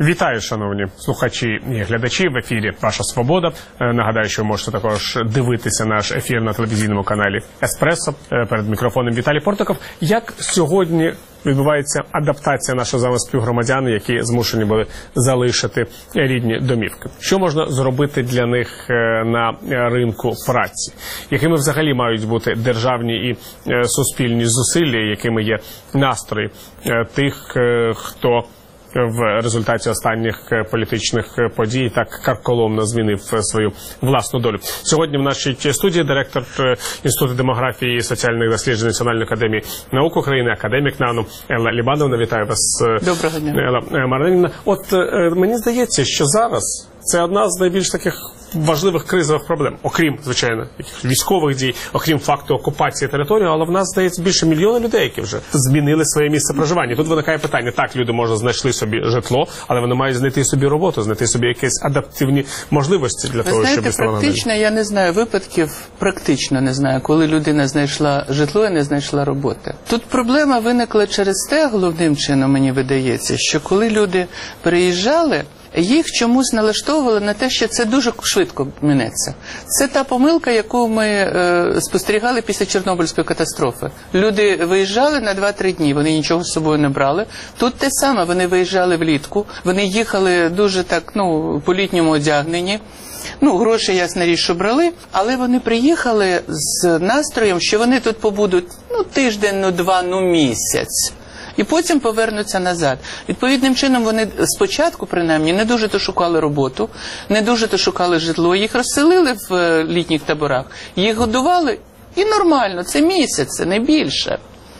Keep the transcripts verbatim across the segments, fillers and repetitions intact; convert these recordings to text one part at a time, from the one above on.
Вітаю, шановні слухачі і глядачі. В ефірі «Ваша Свобода». Нагадаю, що ви можете також дивитися наш ефір на телевізійному каналі «Еспресо». Перед мікрофоном Віталій Портиков. Як сьогодні відбувається адаптація наших з вами співгромадян, які змушені були залишити рідні домівки? Що можна зробити для них на ринку праці? Якими взагалі мають бути державні і суспільні зусилля, якими є настрої тих, хто в результаті останніх політичних подій так карколомно змінив свою власну долю? Сьогодні в нашій студії директор Інституту демографії і соціальних досліджень Національної академії наук України, академік НАНУ Елла Лібановна. Вітаю вас. Доброго дня. Елла Маринівна. От мені здається, що зараз це одна з найбільш таких важливих кризових проблем, окрім, звичайно, військових дій, окрім факту окупації території, але в нас, здається, більше мільйона людей, які вже змінили своє місце проживання. Тут виникає питання: так, люди, може, знайшли собі житло, але вони мають знайти собі роботу, знайти собі якісь адаптивні можливості для Ви того, знаєте, щоб... практично, я не знаю випадків, практично не знаю, коли людина знайшла житло і не знайшла роботи. Тут проблема виникла через те, головним чином, мені видається, що коли люди переїжджали, їх чомусь налаштовували на те, що це дуже швидко минеться. Це та помилка, яку ми е, спостерігали після Чорнобильської катастрофи. Люди виїжджали на два-три дні, вони нічого з собою не брали. Тут те саме, вони виїжджали влітку, вони їхали дуже так, ну, по-літньому одягнені. Ну, гроші, ясна річ, що брали, але вони приїхали з настроєм, що вони тут побудуть, ну, тиждень, ну, два, ну, місяць. І потім повернуться назад. Відповідним чином вони спочатку, принаймні, не дуже-то шукали роботу, не дуже-то шукали житло. Їх розселили в літніх таборах, їх годували, і нормально, це місяць, не більше.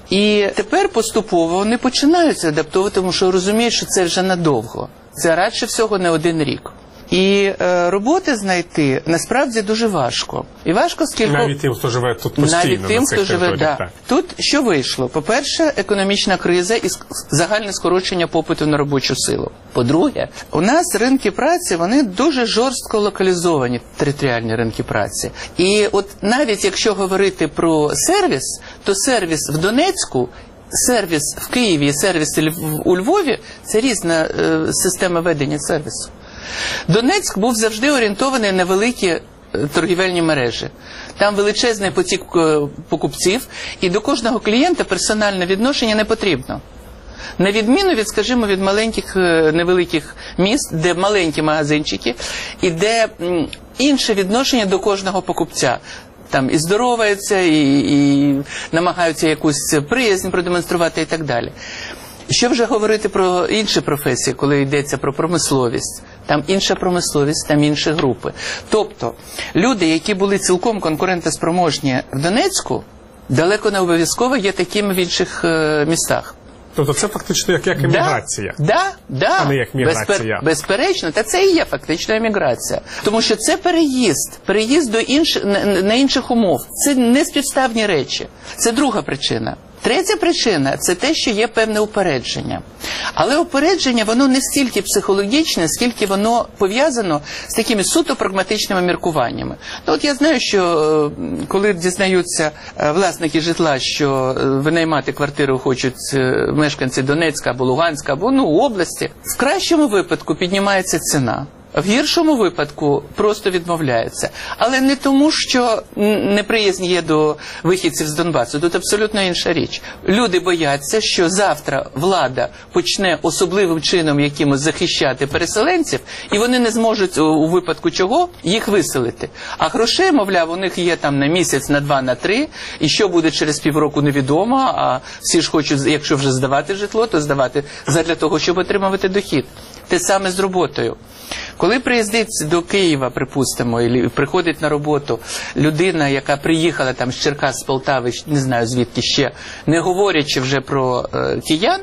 І тепер поступово вони починаються адаптовувати, тому що розуміють, що це вже надовго. Це радше всього не один рік. І е, роботи знайти насправді дуже важко. І важко, скільки... Навіть тим, хто живе тут постійно. Навіть тим, хто живе, да. Так. Тут що вийшло? По-перше, економічна криза і загальне скорочення попиту на робочу силу. По-друге, у нас ринки праці, вони дуже жорстко локалізовані, територіальні ринки праці. І от навіть якщо говорити про сервіс, то сервіс в Донецьку, сервіс в Києві і сервіс у Львові – це різна е, система ведення сервісу. Донецьк був завжди орієнтований на великі торгівельні мережі. Там величезний потік покупців, і до кожного клієнта персональне відношення не потрібно. На відміну від, скажімо, від маленьких невеликих міст, де маленькі магазинчики, і де інше відношення до кожного покупця. Там і здороваються, і, і намагаються якусь приязнь продемонструвати і так далі. Що вже говорити про інші професії, коли йдеться про промисловість? Там інша промисловість, там інші групи. Тобто, люди, які були цілком конкурентоспроможні в Донецьку, далеко не обов'язково є такими в інших е, містах. Тобто це фактично як, як еміграція, да, да, да. а не як міграція. Безпер, безперечно, та це і є фактично еміграція. Тому що це переїзд, переїзд до інш, на, на інших умов. Це не співставні речі. Це друга причина. Третя причина – це те, що є певне упередження. Але упередження, воно не стільки психологічне, скільки воно пов'язано з такими суто прагматичними міркуваннями. Ну, от я знаю, що коли дізнаються власники житла, що винаймати квартиру хочуть мешканці Донецька або Луганська, або, ну, області, в кращому випадку піднімається ціна. В гіршому випадку просто відмовляється. Але не тому, що неприязнь є до вихідців з Донбасу. Тут абсолютно інша річ. Люди бояться, що завтра влада почне особливим чином якимось захищати переселенців, і вони не зможуть у випадку чого їх виселити. А грошей, мовляв, у них є там на місяць, на два, на три, і що буде через півроку невідомо, а всі ж хочуть, якщо вже здавати житло, то здавати задля того, щоб отримувати дохід. Те саме з роботою. Коли приїздить до Києва, припустимо, і приходить на роботу людина, яка приїхала там з Черкас, з Полтави, не знаю звідки ще, не говорячи вже про е, киян,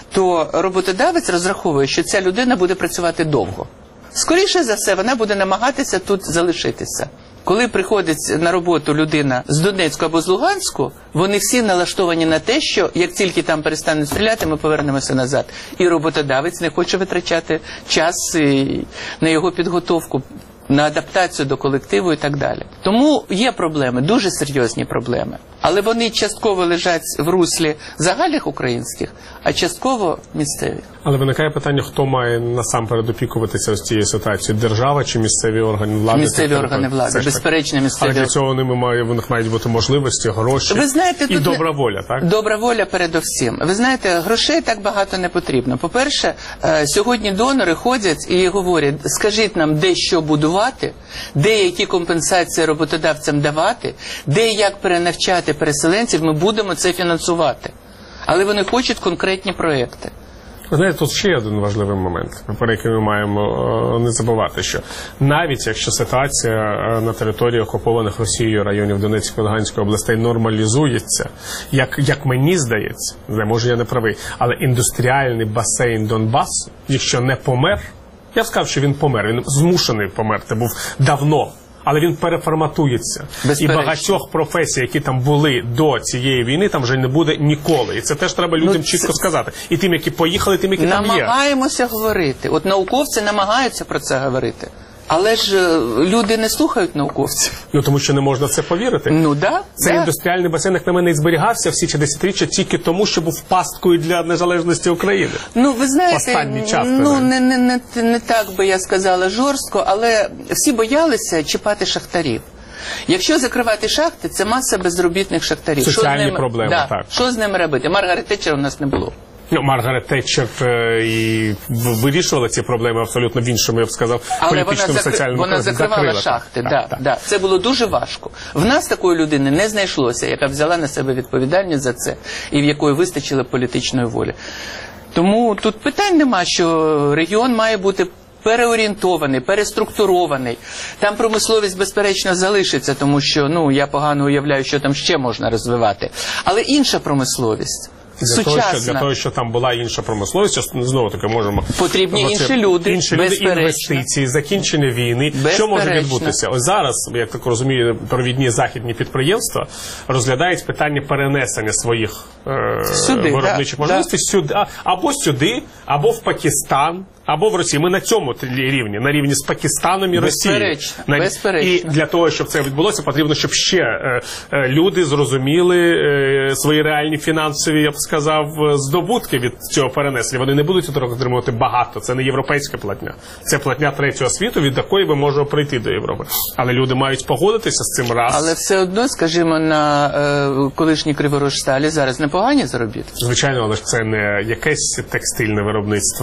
то роботодавець розраховує, що ця людина буде працювати довго. Скоріше за все, вона буде намагатися тут залишитися. Коли приходить на роботу людина з Донецьку або з Луганську, вони всі налаштовані на те, що як тільки там перестануть стріляти, ми повернемося назад. І роботодавець не хоче витрачати час на його підготовку. на адаптацію до колективу і так далі. Тому є проблеми, дуже серйозні проблеми. Але вони частково лежать в руслі загальних українських, а частково місцеві. Але виникає питання, хто має насамперед опікуватися з цією ситуацією? Держава чи місцеві органи влади? Місцеві органи влади, безперечно, місцеві. Але для цього ними має, в них мають бути можливості, гроші Ви знаєте, і тут добра воля, так? Добра воля передовсім. Ви знаєте, грошей так багато не потрібно. По-перше, сьогодні донори ходять і говорять, скажіть нам, де що будувати, де які компенсації роботодавцям давати, де як перенавчати переселенців, ми будемо це фінансувати. Але вони хочуть конкретні проекти. Ви знаєте, тут ще один важливий момент, про який ми маємо е, не забувати, що навіть якщо ситуація е, на території окупованих Росією районів Донецької і Луганської областей нормалізується, як, як мені здається, не, може я не правий, але індустріальний басейн Донбасу, якщо не помер, я б сказав, що він помер, він змушений померти, був давно. Але він переформатується. Безперечно. І багатьох професій, які там були до цієї війни, там вже не буде ніколи. І це теж треба людям ну, чітко це... сказати. І тим, які поїхали, тим, які там є. Намагаємося говорити. От науковці намагаються про це говорити. Але ж люди не слухають науковців. Ну, тому що не можна в це повірити. Ну, да. Цей да. індустріальний басейн, як на мене, і зберігався всі ці десятиріччя тільки тому, що був пасткою для незалежності України. Ну, ви знаєте, Останній час, ну, не, не, не, не так би я сказала жорстко, але всі боялися чіпати шахтарів. Якщо закривати шахти, це маса безробітних шахтарів. Соціальні що з ними, проблеми, да, так. Що з ними робити? Маргарет Тетчер у нас не було. Ну, Маргарет Тетчер е, і вирішувала ці проблеми абсолютно в іншому, я б сказав, але політичному, вона, закри... соціальному. вона закривала закрила, шахти. так, Да, так, да. Це було дуже важко. В нас такої людини не знайшлося, яка взяла на себе відповідальність за це і в якої вистачило політичної волі. Тому тут питань нема, що регіон має бути переорієнтований, переструктурований. Там промисловість, безперечно, залишиться, тому що, ну, я погано уявляю, що там ще можна розвивати. Але інша промисловість. Для того, що, для того, що там була інша промисловість, знову таки можемо... Потрібні оце, інші люди, інші люди, інвестиції, закінчення війни. Що може відбутися? Ось зараз, як так розумію, провідні західні підприємства розглядають питання перенесення своїх е, сюди, виробничих да, можливостей да. сюди, або сюди, або в Пакистан, або в Росії. Ми на цьому рівні, на рівні з Пакистаном і Росією. Безперечно, на... безперечно. І для того, щоб це відбулося, потрібно, щоб ще е, е, люди зрозуміли е, свої реальні фінансові, я б сказав, здобутки від цього перенесення. Вони не будуть отримувати багато. Це не європейська платня. Це платня третього світу, від якої ми можемо прийти до Європи. Але люди мають погодитися з цим раз. Але все одно, скажімо, на е, колишній Криворожсталі зараз непогані заробітки. Звичайно, але ж це не якесь текстильне виробництво,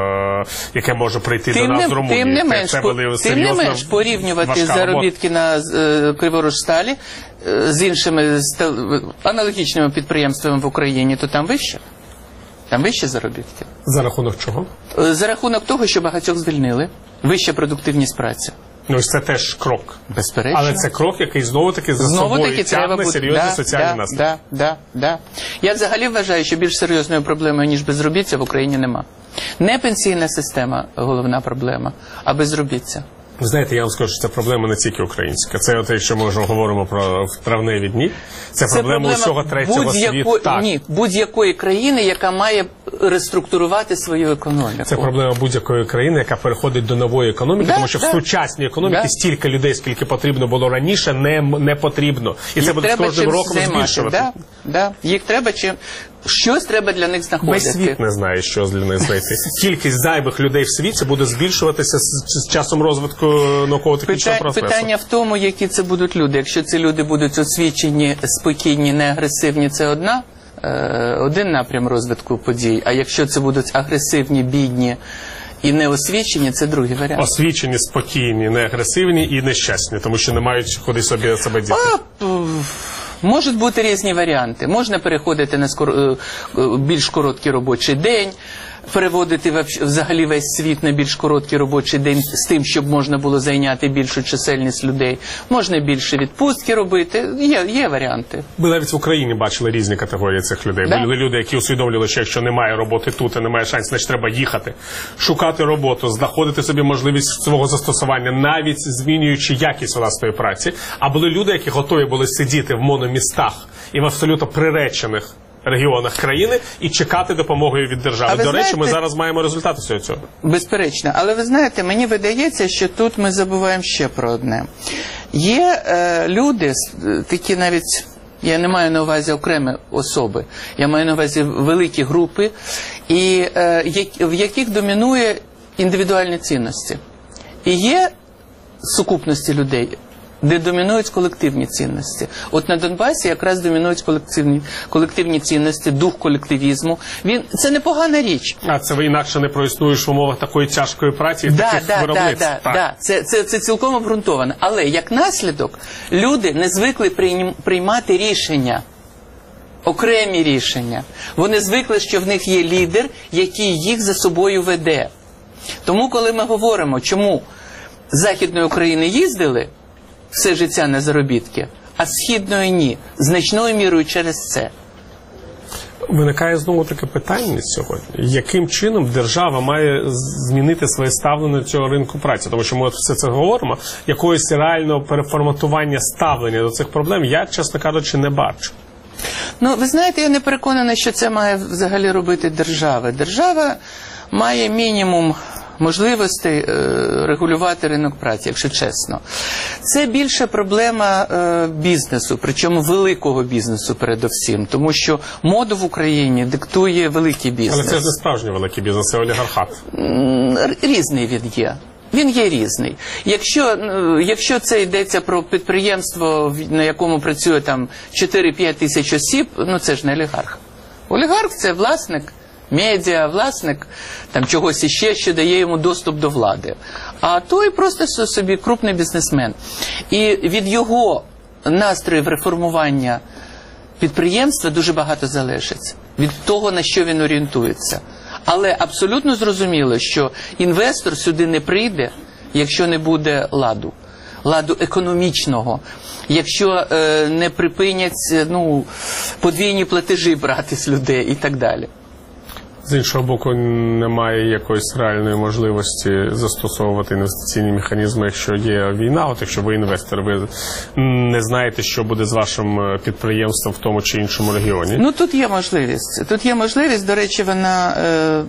яке може прийти тим до нас не, з Румунії. Тим не менш, це, це тим не менш порівнювати заробітки на е, Криворожсталі е, з іншими з, аналогічними підприємствами в Україні, то там вище. Там вищі заробітки. За рахунок чого? Е, за рахунок того, що багатьох звільнили. Вища продуктивність праці. Ну, ось це теж крок. Безперечно. Але це крок, який знову-таки за Знову собою таки треба тягне бути... серйозні да, соціальні да, наслідки. Да, да, да. Я взагалі вважаю, що більш серйозною проблемою, ніж безробіття, в Україні нема. Не пенсійна система головна проблема, а безробіття. Ви знаєте, я вам скажу, що це проблема не тільки українська. Це от, якщо ми вже говоримо про травневі дні, це, це проблема, проблема усього третього світу. Ні, будь-якої країни, яка має реструктурувати свою економіку. Це проблема будь-якої країни, яка переходить до нової економіки, да, тому що да. в сучасній економіці да. стільки людей, скільки потрібно було раніше, не, не потрібно. І їх це буде з кожним роком займати. збільшувати. Да, да. Їх треба чим... Щось треба для них знаходити. Весь світ не знає, що для них знайти. Кількість зайвих людей в світі буде збільшуватися з, з часом розвитку науково-технічного процесу. Питання в тому, які це будуть люди. Якщо ці люди будуть освічені, спокійні, не агресивні, це одна, е, один напрям розвитку подій. А якщо це будуть агресивні, бідні і неосвічені, це другий варіант. Освічені, спокійні, не агресивні і нещасні, тому що не мають куди собі себе діти. А, можуть бути різні варіанти. Можна переходити на скор... більш короткий робочий день, переводити взагалі весь світ на більш короткий робочий день з тим, щоб можна було зайняти більшу чисельність людей. Можна більше відпустки робити. Є, є варіанти. Ми навіть в Україні бачили різні категорії цих людей. Да. Були люди, які усвідомлювали, що якщо немає роботи тут і немає шансів, значить треба їхати, шукати роботу, знаходити собі можливість свого застосування, навіть змінюючи якість власної праці. А були люди, які готові були сидіти в мономістах і в абсолютно приречених регіонах країни і чекати допомоги від держави. До речі, знаєте, ми зараз маємо результати всього цього. Безперечно. Але ви знаєте, мені видається, що тут ми забуваємо ще про одне. Є е, люди, такі навіть, я не маю на увазі окремі особи, я маю на увазі великі групи, і, е, в яких домінує індивідуальні цінності. І є сукупності людей, де домінують колективні цінності. От на Донбасі якраз домінують колективні, колективні цінності, дух колективізму. Він, це непогана річ. А це ви інакше не проіснуєш в умовах такої тяжкої праці і да, таких да, виробництв. Да, да, да. Це, це, це цілком обґрунтовано. Але як наслідок люди не звикли приймати рішення, окремі рішення. Вони звикли, що в них є лідер, який їх за собою веде. Тому, коли ми говоримо, чому з Західної України їздили все життя на заробітки, а з Східної ні, значною мірою через це. Виникає знову таке питання сьогодні. Яким чином держава має змінити своє ставлення до цього ринку праці? Тому що ми от все це говоримо, якогось реального переформатування ставлення до цих проблем я, чесно кажучи, не бачу. Ну, ви знаєте, я не переконана, що це має взагалі робити держава. Держава має мінімум можливостей е, регулювати ринок праці, якщо чесно. Це більше проблема е, бізнесу, причому великого бізнесу передовсім, тому що моду в Україні диктує великий бізнес. Але це ж не справжній великий бізнес, це олігархат. Різний він є. Він є різний. Якщо, якщо це йдеться про підприємство, на якому працює там чотири-п'ять тисяч осіб, ну це ж не олігарх. Олігарх – це власник медіа, власник там чогось іще, що дає йому доступ до влади. А той просто собі крупний бізнесмен. І від його настроїв реформування підприємства дуже багато залежить. Від того, на що він орієнтується. Але абсолютно зрозуміло, що інвестор сюди не прийде, якщо не буде ладу. Ладу економічного. Якщо е, не припинять ну, подвійні платежі брати з людей і так далі. З іншого боку, немає якоїсь реальної можливості застосовувати інвестиційні механізми, якщо є війна. От якщо ви інвестор, ви не знаєте, що буде з вашим підприємством в тому чи іншому регіоні. Ну, тут є можливість. Тут є можливість, до речі, вона, е,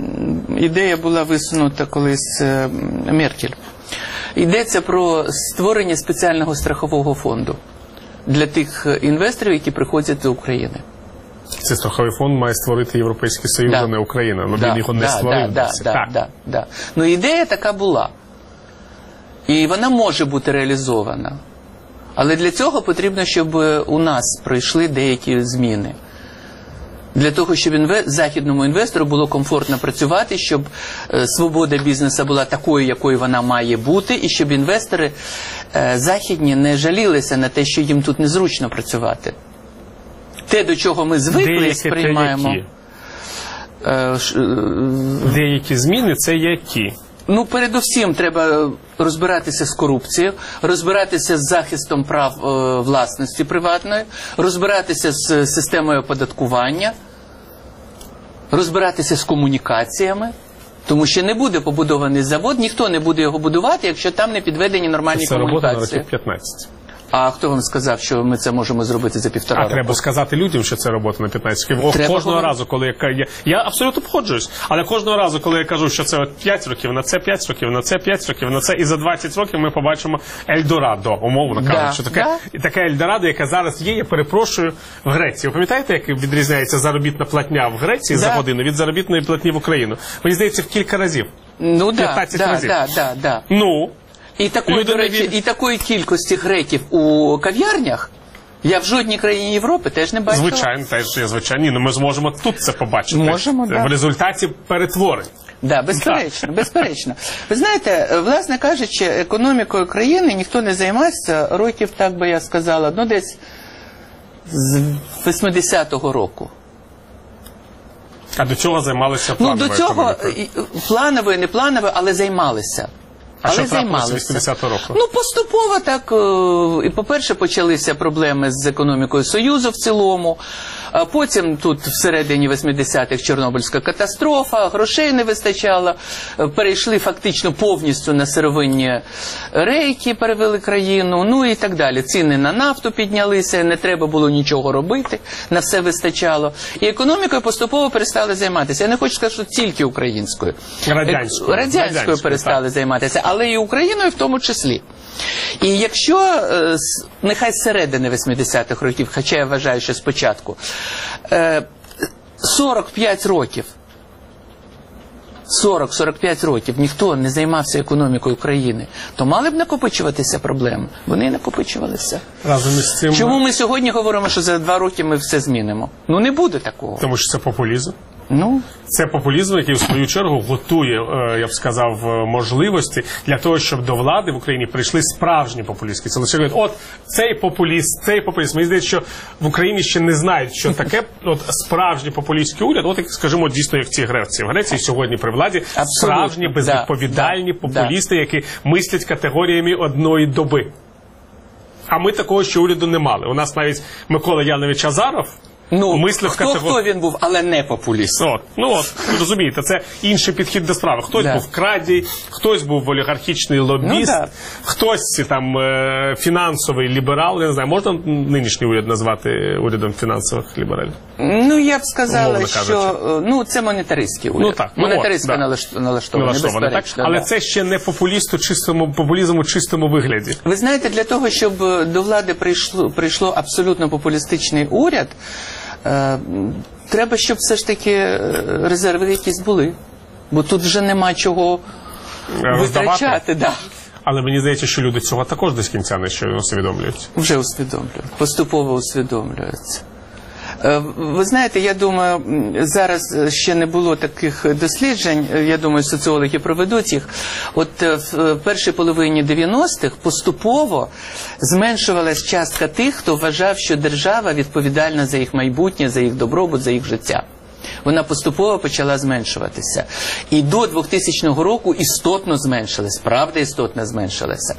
ідея була висунута колись е, Меркель. Йдеться про створення спеціального страхового фонду для тих інвесторів, які приходять до України. Цей страховий фонд має створити Європейський Союз, да. а не Україна. Ну, да, він його не да, створив. Да, да, да, да, да. Ну, ідея така була. І вона може бути реалізована. Але для цього потрібно, щоб у нас пройшли деякі зміни. Для того, щоб інве... західному інвестору було комфортно працювати, щоб е, свобода бізнесу була такою, якою вона має бути, і щоб інвестори е, західні не жалілися на те, що їм тут незручно працювати. Те, до чого ми звикли, деякі, сприймаємо. Е, ш... Деякі зміни – це які? Ну, передусім, треба розбиратися з корупцією, розбиратися з захистом прав е, власності приватної, розбиратися з системою оподаткування, розбиратися з комунікаціями. Тому що не буде побудований завод, ніхто не буде його будувати, якщо там не підведені нормальні це комунікації. Це робота на років п'ятнадцять. А хто вам сказав, що ми це можемо зробити за півтора а року? А треба сказати людям, що це робота на п'ятнадцять років. Треба кожного говорити. разу, коли я, я... Я абсолютно погоджуюсь, але кожного разу, коли я кажу, що це от п'ять років, на це п'ять років, на це п'ять років, на це і за двадцять років ми побачимо Ельдорадо, умовно да, кажучи. Таке, да. таке Ельдорадо, яке зараз є, я перепрошую, в Греції. Ви пам'ятаєте, як відрізняється заробітна платня в Греції да. за годину від заробітної платні в Україну? Мені здається, в кілька разів. Ну, п'ятнадцять да, разів. Да, да, да. Ну, І такої, до речі, від... і такої кількості греків у кав'ярнях я в жодній країні Європи теж не бачила. Звичайно, теж є, звичайно. Ні, ну ми зможемо тут це побачити. Можемо, в да. результаті перетворень. Да, безперечно, да. безперечно. Ви знаєте, власне кажучи, економікою країни ніхто не займався років, так би я сказала, ну десь з восьмидесятого року. А до цього займалися плановою Ну, до цього економікою? плановою, не плановою, але займалися. А що але трапилося займалися. вісімдесятого року? Ну, поступово так, е, і по-перше, почалися проблеми з економікою Союзу в цілому, а потім тут всередині вісімдесятих Чорнобильська катастрофа, грошей не вистачало, е, перейшли фактично повністю на сировинні рейки, перевели країну, ну і так далі. Ціни на нафту піднялися, не треба було нічого робити, на все вистачало. І економікою поступово перестали займатися. Я не хочу сказати, що тільки українською. Радянською. Радянською, Радянською перестали так. займатися, але і Україною в тому числі. І якщо, нехай з середини вісімдесятих років, хоча я вважаю, що спочатку, сорок п'ять років, сорок-сорок п'ять років ніхто не займався економікою країни, то мали б накопичуватися проблеми. Вони і накопичувалися. Разом із цим... Чому ми сьогодні говоримо, що за два роки ми все змінимо? Ну не буде такого. Тому що це популізм. Ну, це популізм, який в свою чергу готує, я б сказав, можливості для того, щоб до влади в Україні прийшли справжні популістські сили. Говорять, от цей популіст, цей популіст. Мені здається, що в Україні ще не знають, що таке от справжній популістський уряд. От, як скажімо, дійсно, як ці Греції. В Греції сьогодні при владі абсолютно справжні безвідповідальні да, популісти, да. які мислять категоріями одної доби. А ми такого ще уряду не мали. У нас навіть Микола Янович Азаров Ну, мислив хто, категор... хто він був, але не популіст. От, ну от, розумієте, це інший підхід до справи. Хтось да. був крадій, хтось був олігархічний лобіст, ну, да. хтось там е, фінансовий ліберал. Я не знаю, можна нинішній уряд назвати урядом фінансових лібералів? Ну, я б сказала, що ну, це монетаристський уряд. Ну, так, монетаристсько ну, налаштований, безперечно. Так? Але да. це ще не популіст у чистому, популізм у чистому вигляді. Ви знаєте, для того, щоб до влади прийшло, прийшло абсолютно популістичний уряд, Е, треба, щоб все ж таки резерви якісь були. Бо тут вже нема чого витрачати. Да. Але мені здається, що люди цього також до кінця не ще усвідомлюють. Вже усвідомлюють. Поступово усвідомлюються. Ви знаєте, я думаю, зараз ще не було таких досліджень, я думаю, соціологи проведуть їх. От в першій половині дев'яностих поступово зменшувалась частка тих, хто вважав, що держава відповідальна за їх майбутнє, за їх добробут, за їх життя. Вона поступово почала зменшуватися. І до двохтисячного року істотно зменшилась, правда істотно зменшилася.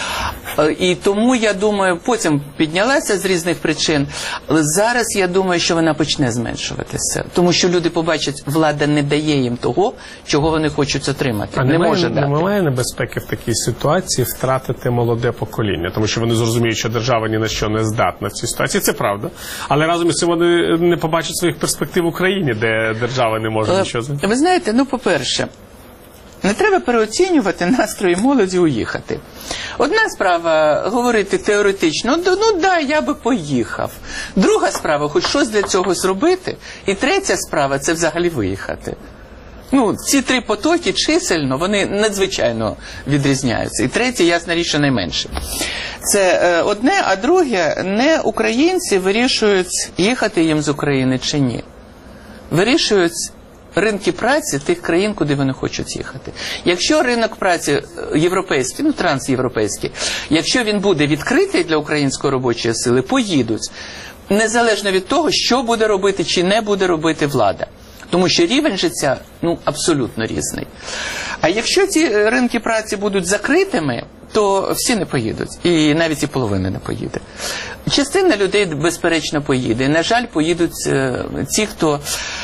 І тому, я думаю, потім піднялася з різних причин, але зараз я думаю, що вона почне зменшуватися. Тому що люди побачать, влада не дає їм того, чого вони хочуть отримати. А не немає, може дати. Немає небезпеки в такій ситуації втратити молоде покоління, тому що вони зрозуміють, що держава ні на що не здатна в цій ситуації. Це правда. Але разом із цим вони не побачать своїх перспектив в Україні, де держава не може нічого зробити. Ви знаєте, ну, по-перше, не треба переоцінювати настрої молоді уїхати. Одна справа говорити теоретично, ну да, я би поїхав. Друга справа, хоч щось для цього зробити. І третя справа – це взагалі виїхати. Ну, ці три потоки чисельно, вони надзвичайно відрізняються. І третє, ясна річ, що найменше. Це е, одне, а друге, не українці вирішують, їхати їм з України чи ні. Вирішують ринки праці тих країн, куди вони хочуть їхати. Якщо ринок праці європейський, ну трансєвропейський, якщо він буде відкритий для української робочої сили, поїдуть. Незалежно від того, що буде робити чи не буде робити влада. Тому що рівень життя, ну, абсолютно різний. А якщо ці ринки праці будуть закритими, то всі не поїдуть. І навіть і половина не поїде. Частина людей, безперечно, поїде. І, на жаль, поїдуть е, ті, хто...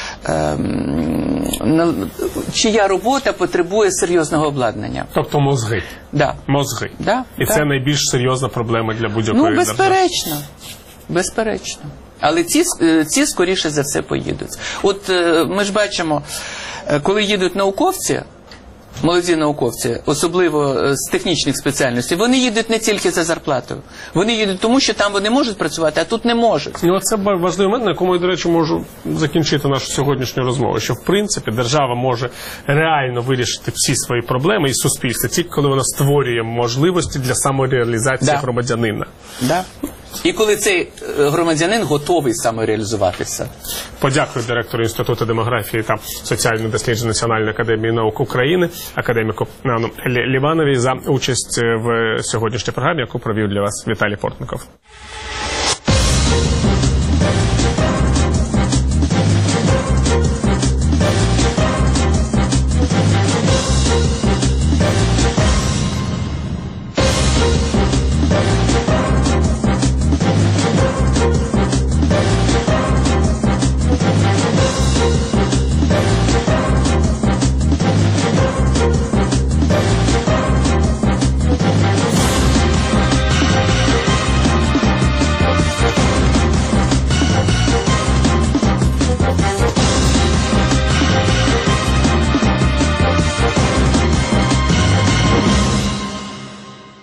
чия робота потребує серйозного обладнання. Тобто мозги. Да. Мозги. Да, І да. це найбільш серйозна проблема для будь-якої держави. Ну, безперечно. держави. Безперечно. Але ці, ці, скоріше за все, поїдуть. От ми ж бачимо, коли їдуть науковці, молоді науковці, особливо з технічних спеціальностей, вони їдуть не тільки за зарплатою. Вони їдуть тому, що там вони можуть працювати, а тут не можуть. І оце важливий момент, на якому я, до речі, можу закінчити нашу сьогоднішню розмову, що, в принципі, держава може реально вирішити всі свої проблеми і суспільство, тільки коли вона створює можливості для самореалізації да. громадянина. Да. І коли цей громадянин готовий самореалізуватися. Подякую директору Інституту демографії та соціальних досліджень Національної академії наук України, академіку Нану Лівановій, за участь в сьогоднішній програмі, яку провів для вас Віталій Портников.